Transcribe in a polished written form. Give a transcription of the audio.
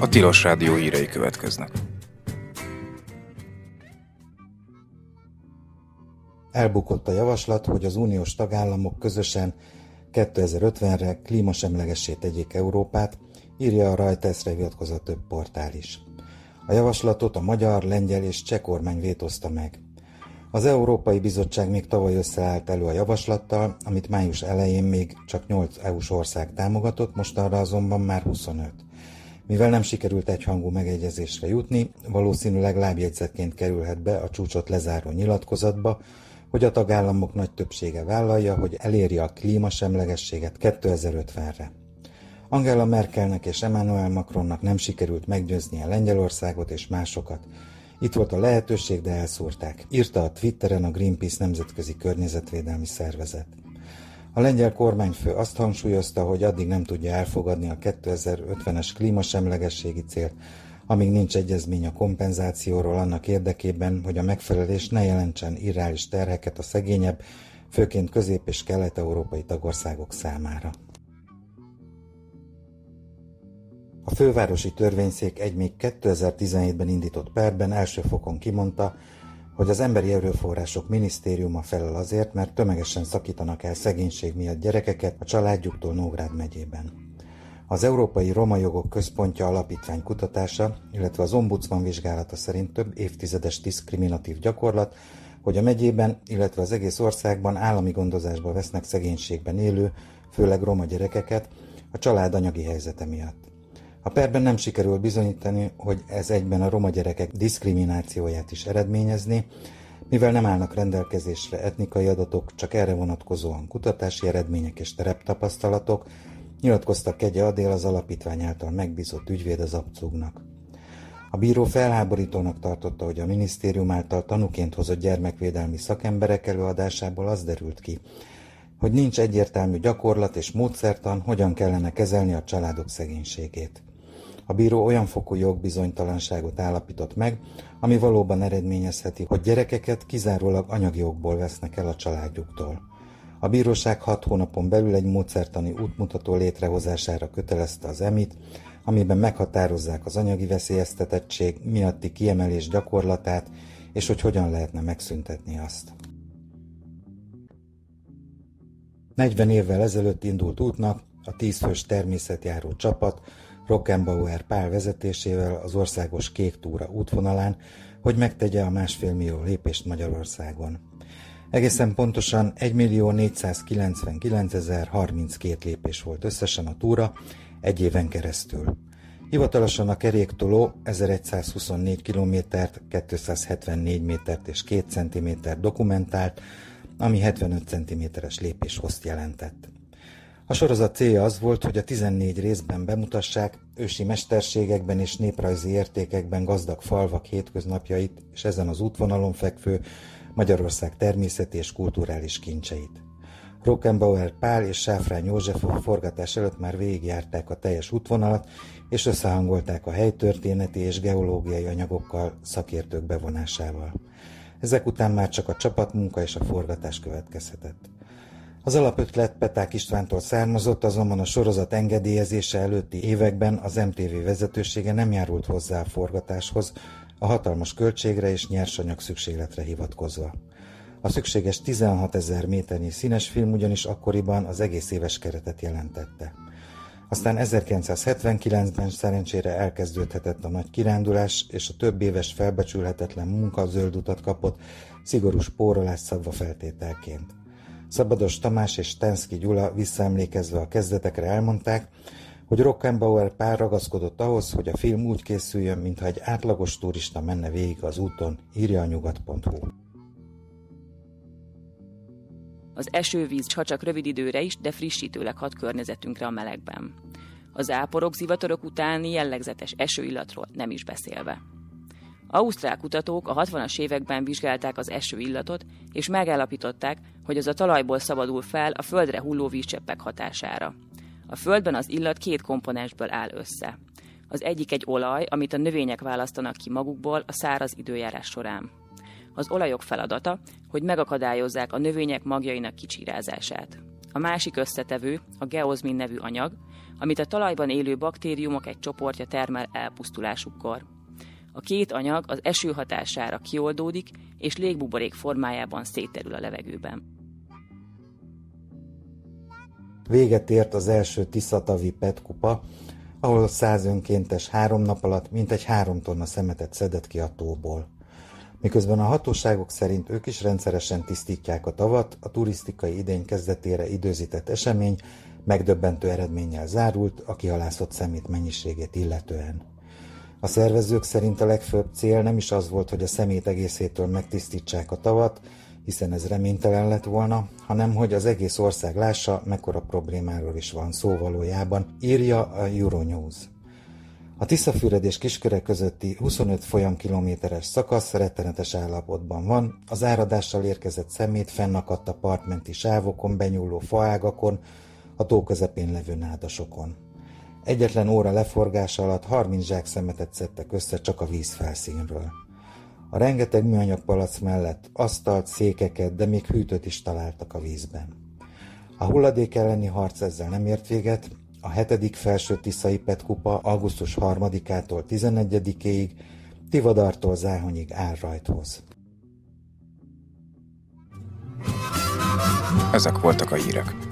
Tilos Rádió hírei következnek. Elbukott a javaslat, hogy az uniós tagállamok közösen 2050-re klímasemlegessé tegyék Európát, írja a Reutersre hivatkozó több portál is. A javaslatot a magyar, lengyel és cseh kormány vétózta meg. Az Európai Bizottság még tavaly összeállt elő a javaslattal, amit május elején még csak 8 EU-s ország támogatott, mostanra azonban már 25. Mivel nem sikerült egyhangú megegyezésre jutni, valószínűleg lábjegyzetként kerülhet be a csúcsot lezáró nyilatkozatba, hogy a tagállamok nagy többsége vállalja, hogy eléri a klímasemlegességet 2050-re. Angela Merkelnek és Emmanuel Macronnak nem sikerült meggyőznie Lengyelországot és másokat. Itt volt a lehetőség, de elszúrták, írta a Twitteren a Greenpeace nemzetközi környezetvédelmi szervezet. A lengyel kormányfő azt hangsúlyozta, hogy addig nem tudja elfogadni a 2050-es klímasemlegességi célt, amíg nincs egyezmény a kompenzációról annak érdekében, hogy a megfelelés ne jelentsen irreális terheket a szegényebb, főként közép- és kelet-európai tagországok számára. A fővárosi törvényszék egy még 2017-ben indított perben első fokon kimondta, hogy az Emberi Erőforrások Minisztériuma felel azért, mert tömegesen szakítanak el szegénység miatt gyerekeket a családjuktól Nógrád megyében. Az Európai Roma Jogok Központja alapítvány kutatása, illetve az ombudsman vizsgálata szerint több évtizedes diszkriminatív gyakorlat, hogy a megyében, illetve az egész országban állami gondozásba vesznek szegénységben élő, főleg roma gyerekeket a család anyagi helyzete miatt. A perben nem sikerül bizonyítani, hogy ez egyben a roma gyerekek diszkriminációját is eredményezni, mivel nem állnak rendelkezésre etnikai adatok, csak erre vonatkozóan kutatási eredmények és tereptapasztalatok, nyilatkozta Kegye Adél, az alapítvány által megbízott ügyvéd az abcugnak. A bíró felháborítónak tartotta, hogy a minisztérium által tanúként hozott gyermekvédelmi szakemberek előadásából az derült ki, hogy nincs egyértelmű gyakorlat és módszertan, hogyan kellene kezelni a családok szegénységét. A bíró olyan fokú jogbizonytalanságot állapított meg, ami valóban eredményezheti, hogy gyerekeket kizárólag anyagi okból vesznek el a családjuktól. A bíróság 6 hónapon belül egy módszertani útmutató létrehozására kötelezte az EMI-t, amiben meghatározzák az anyagi veszélyeztetettség miatti kiemelés gyakorlatát, és hogy hogyan lehetne megszüntetni azt. 40 évvel ezelőtt indult útnak a 10 fős természetjáró csapat Rockenbauer Pál vezetésével az országos Kék Túra útvonalán, hogy megtegye a 1,5 millió lépést Magyarországon. Egészen pontosan 1.499.032 lépés volt összesen a túra egy éven keresztül. Hivatalosan a keréktoló 1124 kilométert, 274 métert és 2 centimétert dokumentált, ami 75 cm-es lépéshosszt jelentett. A sorozat célja az volt, hogy a 14 részben bemutassák ősi mesterségekben és néprajzi értékekben gazdag falvak hétköznapjait és ezen az útvonalon fekvő Magyarország természeti és kulturális kincseit. Rockenbauer Pál és Sáfrány József a forgatás előtt már végigjárták a teljes útvonalat, és összehangolták a helytörténeti és geológiai anyagokkal, szakértők bevonásával. Ezek után már csak a csapatmunka és a forgatás következhetett. Az alapötlet Peták Istvántól származott, azonban a sorozat engedélyezése előtti években az MTV vezetősége nem járult hozzá a forgatáshoz, a hatalmas költségre és nyersanyag szükségletre hivatkozva. A szükséges 16 000 méternyi színes film ugyanis akkoriban az egész éves keretet jelentette. Aztán 1979-ben szerencsére elkezdődhetett a nagy kirándulás, és a több éves felbecsülhetetlen munka zöld utat kapott, szigorú spórolás szabva feltételként. Szabados Tamás és Stenszky Gyula visszaemlékezve a kezdetekre elmondták, hogy Rockenbauer Pál ragaszkodott ahhoz, hogy a film úgy készüljön, mintha egy átlagos turista menne végig az úton, írja a nyugat.hu. Az esővíz csak rövid időre is, de frissítőleg hat környezetünkre a melegben. A záporok, zivatarok utáni jellegzetes esőillatról nem is beszélve. Ausztrál kutatók a 60-as években vizsgálták az esőillatot, és megállapították, hogy az a talajból szabadul fel a földre hulló vízcseppek hatására. A földben az illat 2 komponensből áll össze. Az egyik egy olaj, amit a növények választanak ki magukból a száraz időjárás során. Az olajok feladata, hogy megakadályozzák a növények magjainak kicsírázását. A másik összetevő a geozmin nevű anyag, amit a talajban élő baktériumok egy csoportja termel elpusztulásukkor. A két anyag az eső hatására kioldódik, és légbuborék formájában szétterül a levegőben. Véget ért az első Tiszatavi PET kupa, ahol 100 önkéntes 3 nap alatt mintegy 3 tonna szemetet szedett ki a tóból. Miközben a hatóságok szerint ők is rendszeresen tisztítják a tavat, a turisztikai idény kezdetére időzített esemény megdöbbentő eredménnyel zárult a kihalászott szemét mennyiségét illetően. A szervezők szerint a legfőbb cél nem is az volt, hogy a szemét egészétől megtisztítsák a tavat, hiszen ez reménytelen lett volna, hanem hogy az egész ország lássa, mekkora problémáról is van szó valójában, írja a Euronews. A Tiszafüred és Kisköreg közötti 25 folyamkilométeres szakasz rettenetes állapotban van, az áradással érkezett szemét fennakadt a partmenti sávokon benyúló faágakon, a tó közepén levő nádasokon. Egyetlen óra leforgása alatt 30 zsák szemetet szedtek össze csak a vízfelszínről. A rengeteg műanyag palack mellett asztalt, székeket, de még hűtőt is találtak a vízben. A hulladék elleni harc ezzel nem ért véget, a 7. felső tiszai PET kupa augusztus 3-ától 11-éig Tivadartól Záhonyig áll rajthoz. Ezek voltak a hírek.